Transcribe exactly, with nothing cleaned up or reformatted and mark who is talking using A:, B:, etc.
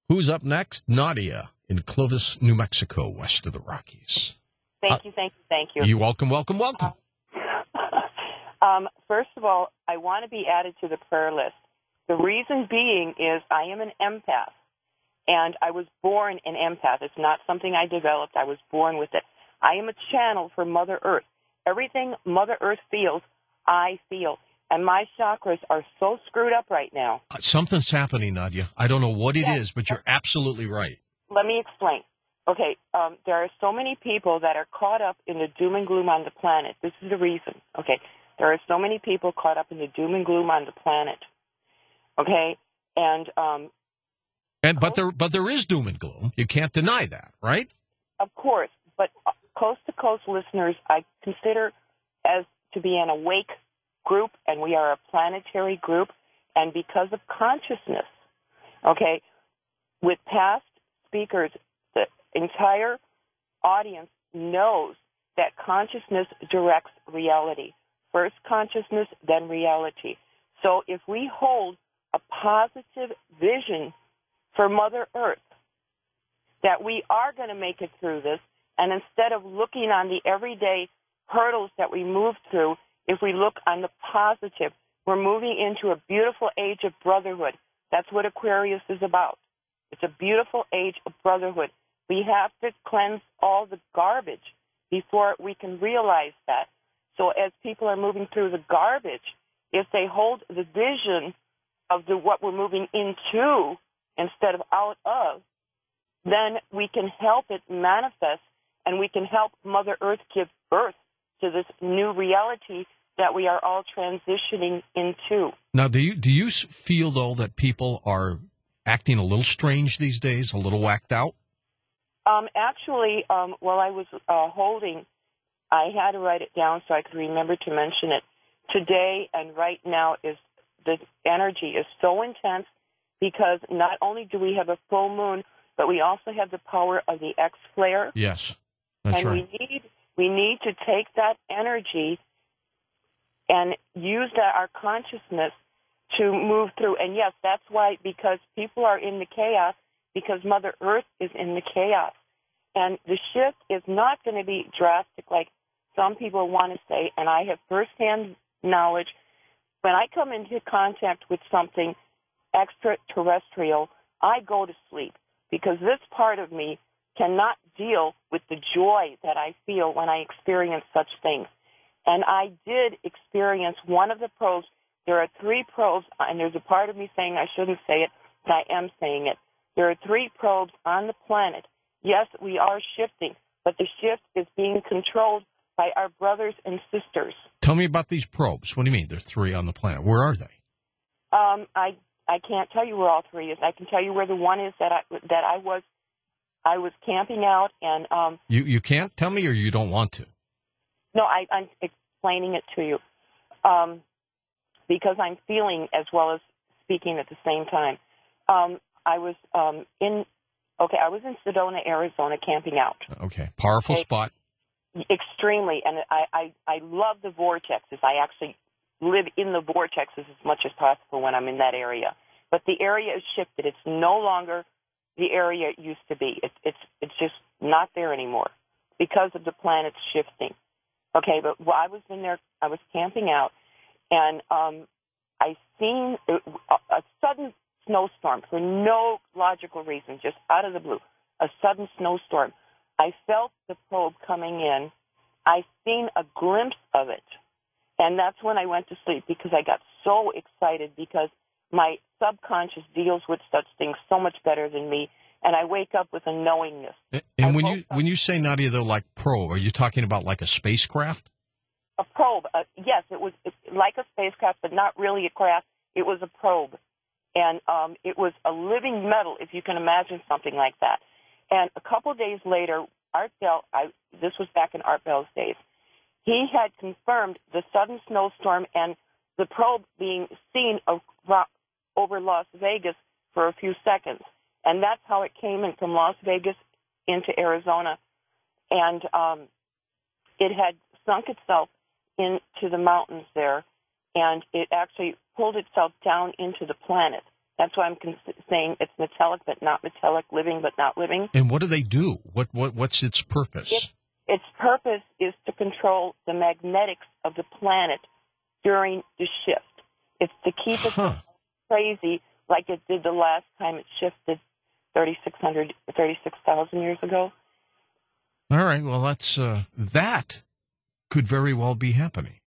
A: Who's up next? Nadia in Clovis, New Mexico, west of the Rockies.
B: Thank
A: uh,
B: you, thank you, thank you.
A: You're welcome, welcome, welcome.
B: um, first of all, I want to be added to the prayer list. The reason being is I am an empath, and I was born an empath. It's not something I developed. I was born with it. I am a channel for Mother Earth. Everything Mother Earth feels, I feel. And my chakras are so screwed up right now.
A: Uh, something's happening, Nadia. I don't know what it
B: yes.
A: is, but you're absolutely right.
B: Let me explain. Okay, um, there are so many people that are caught up in the doom and gloom on the planet. This is the reason. Okay, there are so many people caught up in the doom and gloom on the planet. Okay, and um,
A: and but there but there is doom and gloom. You can't deny that, right?
B: Of course, but coast to coast listeners, I consider as to be an awake group, and we are a planetary group, and because of consciousness, okay, with past speakers, the entire audience knows that consciousness directs reality. First consciousness, then reality. So if we hold a positive vision for Mother Earth, that we are going to make it through this, and instead of looking on the everyday hurdles that we move through, if we look on the positive, we're moving into a beautiful age of brotherhood. That's what Aquarius is about. It's a beautiful age of brotherhood. We have to cleanse all the garbage before we can realize that. So as people are moving through the garbage, if they hold the vision of the what we're moving into instead of out of, then we can help it manifest, and we can help Mother Earth give birth to this new reality that we are all transitioning into.
A: Now, do you do you feel, though, that people are acting a little strange these days, a little whacked out?
B: Um, actually, um, while I was uh, holding, I had to write it down so I could remember to mention it. Today and right now is the energy is so intense because not only do we have a full moon, but we also have the power of the X flare.
A: Yes, that's
B: and
A: right.
B: we need we need to take that energy and use that our consciousness to move through. And yes, that's why, because people are in the chaos, because Mother Earth is in the chaos. And the shift is not going to be drastic like some people want to say, and I have firsthand knowledge. When I come into contact with something extraterrestrial, I go to sleep, because this part of me cannot deal with the joy that I feel when I experience such things. And I did experience one of the probes. There are three probes, and there's a part of me saying I shouldn't say it, but I am saying it. There are three probes on the planet. Yes, we are shifting, but the shift is being controlled by our brothers and sisters.
A: Tell me about these probes. What do you mean? There's three on the planet. Where are they?
B: Um, I I can't tell you where all three is. I can tell you where the one is that I that I was I was camping out, and um.
A: You you can't tell me, or you don't want to?
B: No, I, I'm explaining it to you, um, because I'm feeling as well as speaking at the same time. Um, I was um, in, okay, I was in Sedona, Arizona, camping out.
A: Okay, powerful
B: okay.
A: spot.
B: Extremely, and I, I, I love the vortexes. I actually live in the vortexes as much as possible when I'm in that area. But the area is shifted. It's no longer the area it used to be. It, it's it's just not there anymore because of the planets shifting. Okay, but while I was in there, I was camping out, and um, I seen a, a sudden snowstorm for no logical reason, just out of the blue, a sudden snowstorm. I felt the probe coming in. I seen a glimpse of it, and that's when I went to sleep, because I got so excited, because my subconscious deals with such things so much better than me, and I wake up with a knowingness.
A: And, and
B: I
A: when you
B: up,
A: when you say, Nadia, though, like probe, are you talking about like a spacecraft?
B: A probe, uh, yes, it was like a spacecraft, but not really a craft. It was a probe, and um, it was a living metal, if you can imagine something like that. And a couple of days later, Art Bell, I, this was back in Art Bell's days, he had confirmed the sudden snowstorm and the probe being seen over Las Vegas for a few seconds. And that's how it came in from Las Vegas into Arizona. And um, it had sunk itself into the mountains there, and it actually pulled itself down into the planet. That's why I'm cons- saying it's metallic but not metallic, living but not living.
A: And what do they do? What what what's its purpose?
B: It, its purpose is to control the magnetics of the planet during the shift. It's to keep it
A: Huh.
B: crazy like it did the last time it shifted thirty-six hundred, thirty-six thousand years ago.
A: All right. Well, that's uh, that could very well be happening.